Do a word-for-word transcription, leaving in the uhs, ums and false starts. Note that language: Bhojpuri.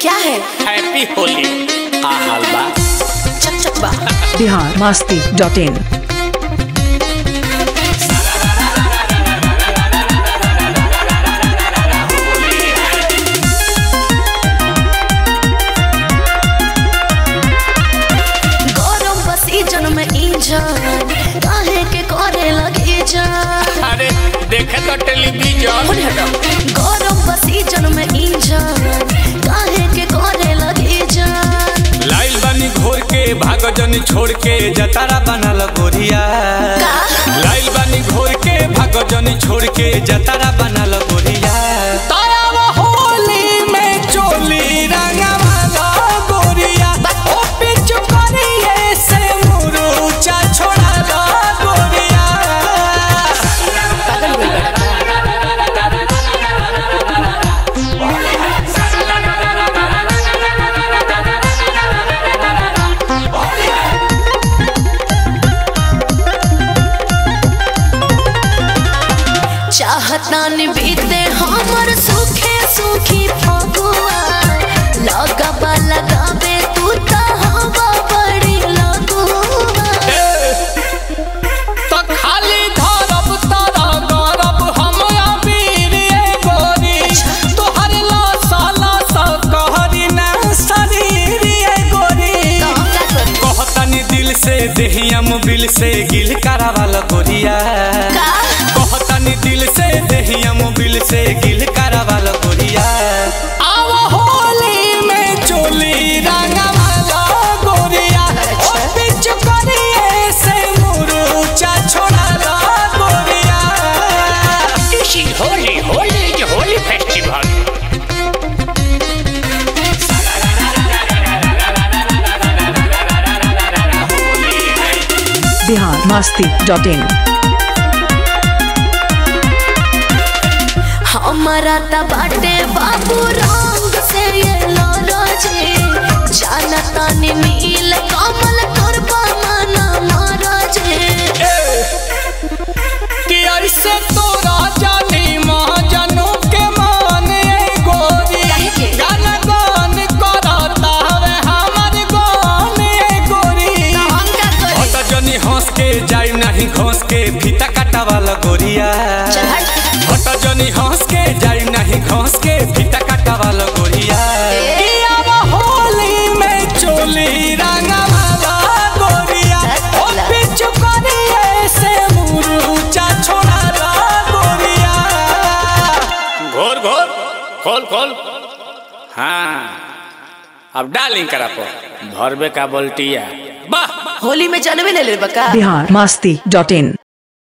क्या है? हैप्पी होली। आ हलवा चक चक बा बिहार मस्ती डॉट इन। काहे के करे लगी जा? अरे देखे तो टेलीविजन। गौरव सीजन में इंजन काहे के करे लगी जा? लाइल बनी घोर के भागो जनी छोड़ के जतारा बनल गोरिया। लाइल बनी घोर के भागो जनी छोड़ के जतारा बनल गोरिया। तारा वो होली में चोली रंगवाला गोरिया। ओ पिचु करिए से मुरुचा छोड़ा लो गोरिया। चाहता न बीते हमर सुखे सुखी फगुआ। लगबा लगाबे तू त हवा बड़ी लगुआ। तो खाली धरब तारा गरब हम अबीर ए गोरी। तोहर लासा लासा कहरी ना शरीर ए गोरी। कहतनी दिल से देहियम बिल से गिल करावाल गोरिया। कहतनी दिल से देहियम बिल से गिल करावाल गोरिया। आवा होली में चोली रंगवाला गोरिया। ओ पिच करिए से मुरुचा छोड़ा लो गोरिया। This is Holi. Holi is Holi festival. Bihar Masti dot in. हमारा त बाटे बाबू रंग से ये लोरोजी। जानता ने नील कमल करबा माना महाराजी। कि ऐसे तोरा जानी महाजनों के मान ए गोरी। गाना गान करता हवे हमर गान ए गोरी। हट जनी हंस के जाई नहीं घोंस के फीता काटा वाला गोरिया। हट जनी हंस के जाई नहीं घोंस के फीता काटा वाला गोरिया। होली में चोली रंगवाला गोरिया। ओ पिचु करिए से मुरुचा छोड़ा लो गोरिया। घोर घोर खोल खोल। हाँ अब डालिंग करा पो भरबे का बोल्टिया। वाह होली में जानवे ले ले बका। बिहार मस्ती डॉट इन।